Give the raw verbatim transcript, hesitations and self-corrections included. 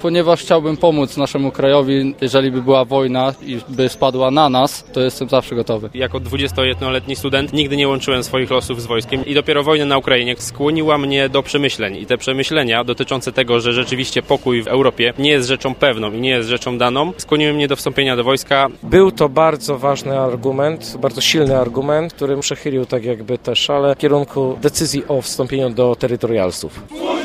ponieważ chciałbym pomóc naszemu krajowi, jeżeli by była wojna i by spadła na nas, to jestem zawsze gotowy. Jako dwudziestojednoletni student nigdy nie łączyłem swoich losów z wojskiem i dopiero wojna na Ukrainie skłoniła mnie do przemyśleń i te przemyślenia dotyczące tego, że rzeczywiście pokój w Europie nie jest rzeczą pewną i nie jest rzeczą daną, skłoniły mnie do wstąpienia do wojska. Był to bardzo ważny argument, bardzo silny argument, który przechylił tak jakby też szale w kierunku decyzji o wstąpieniu do terytorialsów.